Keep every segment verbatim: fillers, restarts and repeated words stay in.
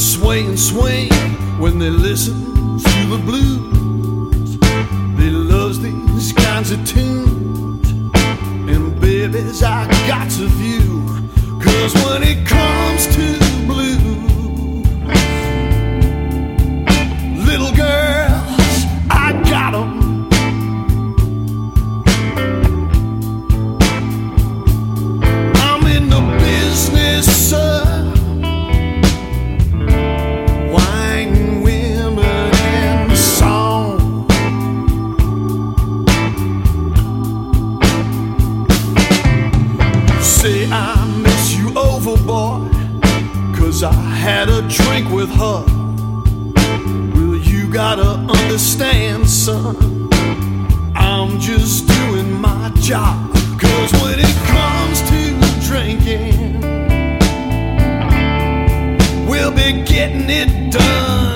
sway and swing when they listen to the blues. They loves these kinds of tunes, and babies I got to view. 'Cause when it comes to blues, little girls, I got 'em. I'm in the business, sir. Say I miss you overboard, 'cause I had a drink with her. Well, you gotta understand, son, I'm just doing my job. 'Cause when it comes to drinking, we'll be getting it done.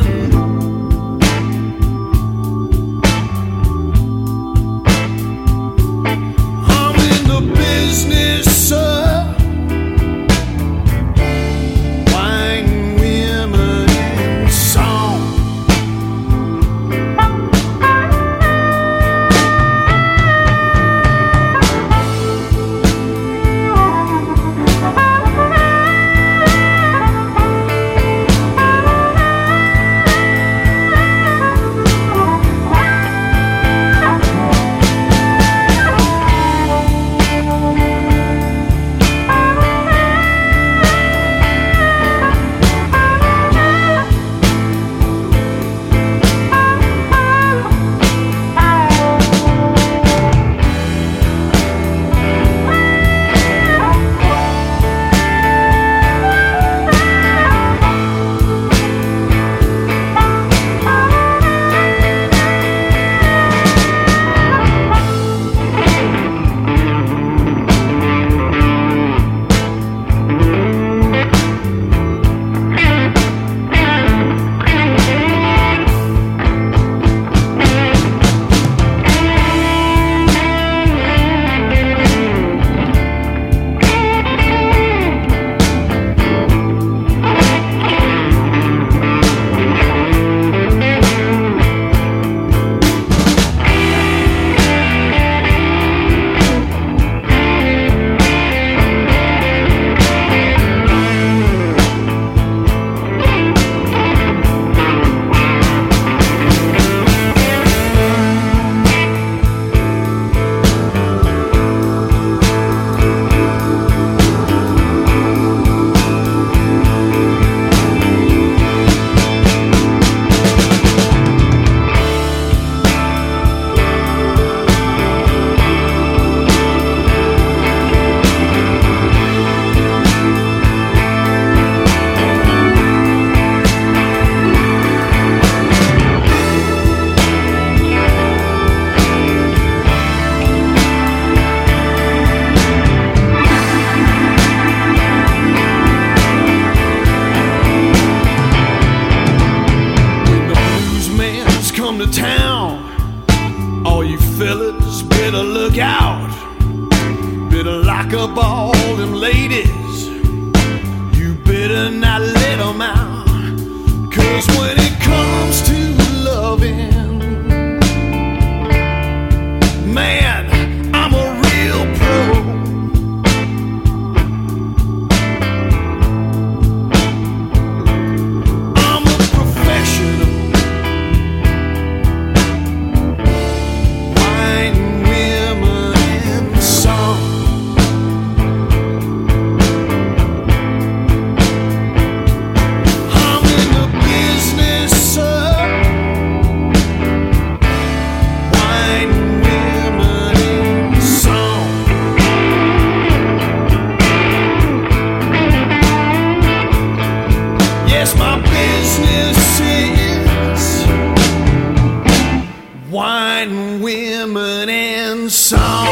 I'm in the business, sir. To town, all you fellas better look out. Better lock up all them ladies. You better not let them out. 'Cause when it comes to loving, man, I'm a real pro. I'm a professional. My business is wine, women, and song.